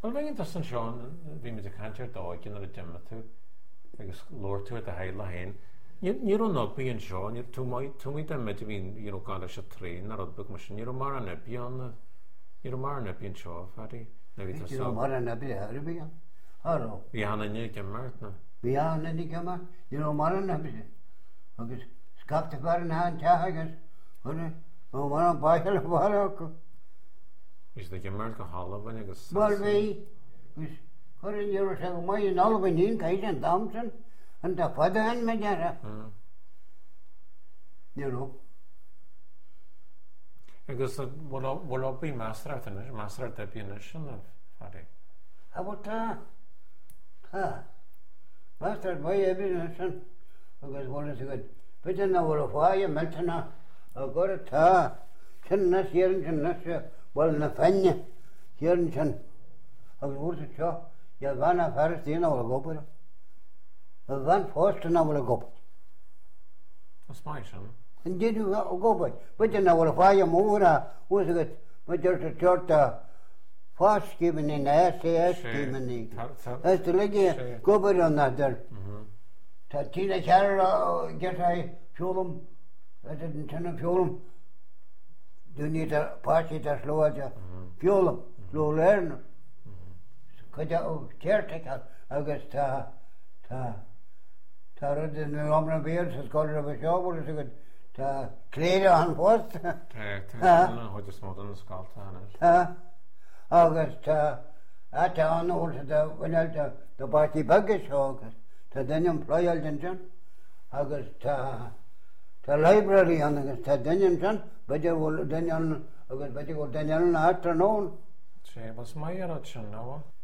Well, bhíonn tas an seán bhí me de cantear dáigin ar a deime tú agus lóir tú a heile hain. Ní an nogbaí an seán, tú mí de meid bhín gáile se trín ar odbug mar sin, ní mar an nebí an seo farí. Ní mar an nebí ar bhí an. Bhí hanna ní gemart na. Bhí hanna ní gemart, ní mar an nebí. Agus scapta bar an hán teagas, mar an báil bhar acu. Is de gemart go halbhain agus... Well, bhí, chuirn dúir se go mai an albanín caid an damsan, an tá fada an me deara. Ní Agus bhfuil op bhí meastarart a bíana sin a farí. A bhfuil tá. Meastarart mai a bíana sin, agus bhfuil is go. Beidir na bhfuil a fáid a meltana a gur tá. Sin nas dhéann sin nas bhfuil na fenne dhéann sin. Agus bhúr sa seo, ja bhain a fearas díana bhfuil a gopur. A bhain fósta na bhfuil a gopur. As mai sin? An díadú a gopur. Beidir na bhfuil a fáid a móra, bhúr sa go, beidir sa teorta fáscíban in SAS-cíban í. As de leige gopur an nadar. Tá tína chear geta fiúlam, an tena fiúlam. Dúní a páisi a slóide, fiúlam, sló léirna. Chuide ó téirtecha agus tá rud na omna béir sa scoil a bheith seábhar is agad tá cléire an fóst. Tá chuide smód an scáilta Tá agus tá an óilsa bhaineilta do páisi bagga seo agus tá daine an pláil den sin agus tá library an agus tá daine sin beidir bhfuil daine agus beidir go daine an átar nón. Sé, was mai ar sin, nó?